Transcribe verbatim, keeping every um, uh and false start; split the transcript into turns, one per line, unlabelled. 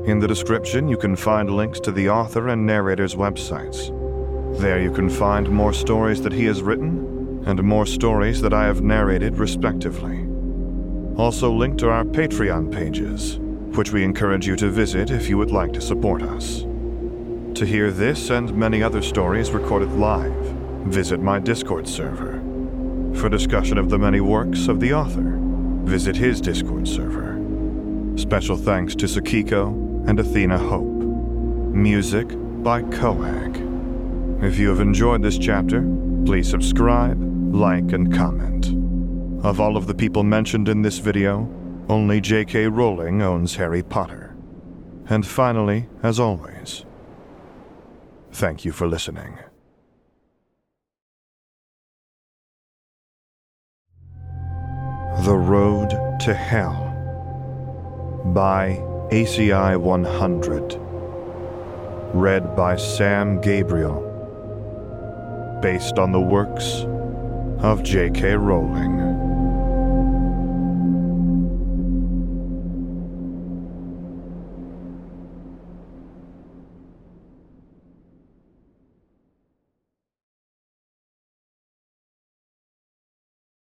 In the description, you can find links to the author and narrator's websites. There you can find more stories that he has written and more stories that I have narrated respectively. Also linked are our Patreon pages, which we encourage you to visit if you would like to support us. To hear this and many other stories recorded live, visit my Discord server. For discussion of the many works of the author, visit his Discord server. Special thanks to Sakiko and Athena Hope. Music by Coag. If you have enjoyed this chapter, please subscribe, like, and comment. Of all of the people mentioned in this video, only J K Rowling owns Harry Potter. And finally, as always, thank you for listening. The Road to Hell by A C I one hundred. Read by Sam Gabriel. Based on the works of J K Rowling.